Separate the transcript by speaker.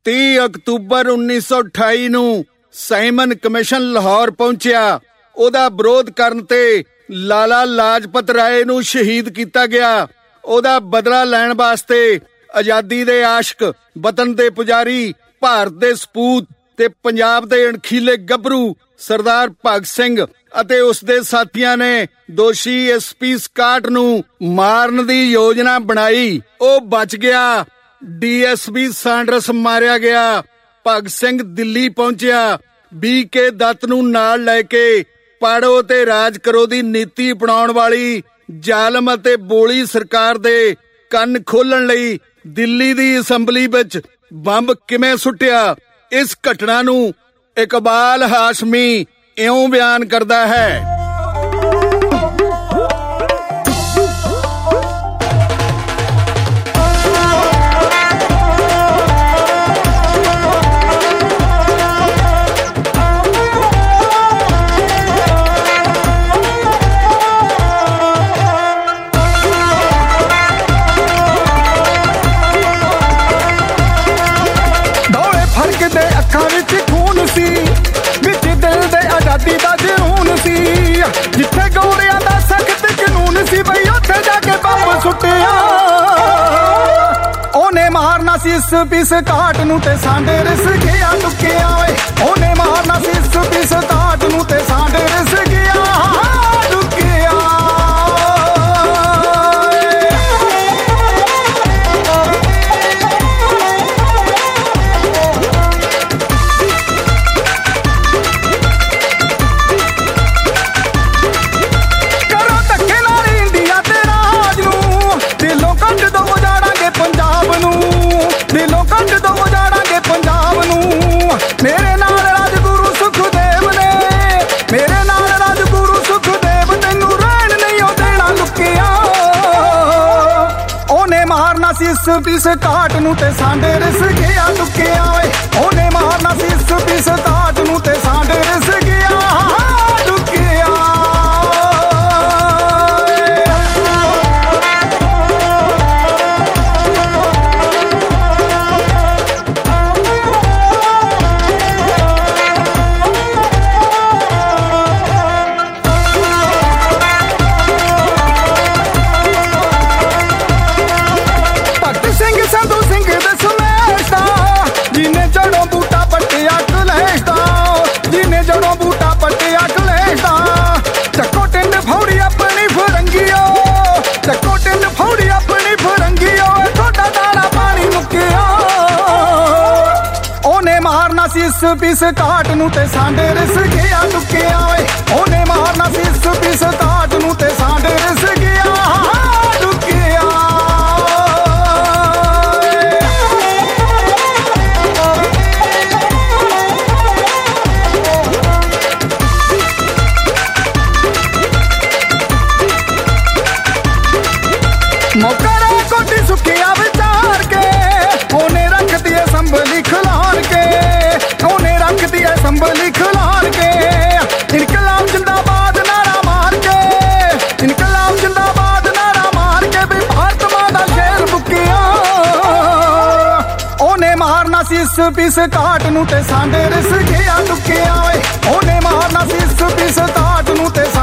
Speaker 1: 30 October 1928 ਨੂੰ Simon commission Lahore ਪਹੁੰਚਿਆ। ਉਹਦਾ ਵਿਰੋਧ ਕਰਨ ਤੇ ਲਾਲਾ ਲਾਜਪਤ ਰਾਏ ਨੂੰ ਸ਼ਹੀਦ ਕੀਤਾ ਗਿਆ। ਉਹਦਾ ਬਦਲਾ ਲੈਣ ਵਾਸਤੇ ਆਜ਼ਾਦੀ ਦੇ ਆਸ਼ਕ, ਵਤਨ ਦੇ ਪੁਜਾਰੀ, ਭਾਰਤ ਦੇ ਸਪੂਤ ਤੇ ਪੰਜਾਬ ਦੇ ਅਣਖੀਲੇ ਗੱਭਰੂ ਸਰਦਾਰ ਭਗਤ ਸਿੰਘ ਅਤੇ ਉਸਦੇ ਸਾਥੀਆਂ ਨੇ ਦੋਸ਼ੀ SP ਸਕਾਟ ਨੂੰ ਮਾਰਨ ਦੀ ਯੋਜਨਾ ਬਣਾਈ। ਉਹ ਬਚ ਗਿਆ। DSP ਸਾਂਡਰਸ ਮਾਰਿਆ ਗਿਆ। ਭਗਤ ਸਿੰਘ ਦਿੱਲੀ ਪਹੁੰਚਿਆ। BK ਦੱਤ ਨੂੰ ਨਾਲ ਲੈ ਕੇ ਪਾੜੋ ਤੇ ਰਾਜ ਕਰੋ ਦੀ ਨੀਤੀ ਅਪਣਾਉਣ ਵਾਲੀ ਜ਼ਾਲਮ ਅਤੇ ਬੋਲੀ ਸਰਕਾਰ ਦੇ ਕੰਨ ਖੋਲਣ ਲਈ ਦਿੱਲੀ ਦੀ ਅਸੈਂਬਲੀ ਵਿੱਚ ਬੰਬ ਕਿਵੇਂ ਸੁੱਟਿਆ, ਇਸ ਘਟਨਾ ਨੂੰ ਇਕਬਾਲ ਹਾਸ਼ਮੀ ਇਉਂ ਬਿਆਨ ਕਰਦਾ ਹੈ।
Speaker 2: ਆਜ਼ਾਦੀ ਦਾ ਜਨੂਨ ਸੀ, ਜਿੱਥੇ ਗੋਰਿਆਂ ਦਾ ਸਖਤ ਕਾਨੂੰਨ ਸੀ ਬਈ ਉੱਥੇ ਜਾ ਕੇ ਬੰਬ ਸੁੱਟਿਆ। ਉਹਨੇ ਮਾਰਨਾ ਸੀ SP ਸਕਾਟ ਨੂੰ ਤੇ ਸਾਡੇ ਰਿਸ ਗਿਆ ਲੁਕਿਆ ਓਏ। ਉਹਨੇ ਮਾਰਨਾ ਸੀ SP ਸਕਾਟ ਨੂੰ ਤੇ ਸਾਡੇ ਰਿਸ ਗਿਆ ਲੁਕਿਆ। ਮੇਰੇ ਨਾਲ ਰਾਜਗੁਰੂ ਸੁਖਦੇਵ ਨੇ, ਮੇਰੇ ਨਾਲ ਰਾਜਗੁਰੂ ਸੁਖਦੇਵ ਤੈਨੂੰ ਰਹਿਣ ਨਹੀਂ ਉਹ ਦੇਣਾ ਲੁਕਿਆ। ਉਹਨੇ ਮਾਰਨਾ ਸੀ SP ਸਕਾਟ ਨੂੰ ਤੇ ਸਾਡੇ ਰਿਸ ਗਿਆ ਲੁਕਿਆ ਓਏ। ਉਹਨੇ ਮਾਰਨਾ ਸੀ SP ਸਕਾਟ ਨੂੰ ਤੇ ਸਾਡੇ ਰਿਸ ਗਿਆ ਲੁਕਿਆ। SP ਸਕਾਟ ਨੂੰ ਤੇ ਸਾਡੇ ਰਿਸ ਗਿਆ ਲੁਕਿਆ ਓਏ। ਉਹਨੇ ਮਾਰਨਾ ਸੀ SP ਸਕਾਟ ਨੂੰ ਤੇ ਸਾਡੇ ਰਿਸ ਗਿਆ ਲੁਕਿਆ। ਮੌਕਾ ਰੇ ਕੋਟੀ ਸੁੱਕਿਆ ਵਿਚਾਰ ਕੇ ਉਹਨੇ ਰੱਖਦੀ ਅਸੈਂਬਲੀ ਖਿਲਾਰ ਕੇ। ਉਹਨੇ ਰੱਖਦੀ ਅਸੈਂਬਲੀ ਖਿਲਾਰ ਕੇ। ਇਨਕਲਾਬ ਜਿੰਦਾਬਾਦ ਨਾਰਾ ਮਾਰ ਕੇ, ਇਨਕਲਾਬ ਜਿੰਦਾਬਾਦ ਨਾਰਾ ਮਾਰ ਕੇ ਵੀ ਭਾਰਤ ਮਾਂ ਦਾ ਸ਼ੇਰ ਬੁੱਕਿਆ। ਉਹਨੇ ਮਾਰਨਾ ਸੀ SP ਸਕਾਟ ਨੂੰ ਤੇ ਸਾਡੇ ਰਿਸ ਗਿਆ ਲੁਕਿਆ ਓਏ। ਉਹਨੇ ਮਾਰਨਾ ਸੀ SP ਸਕਾਟ ਨੂੰ ਤੇ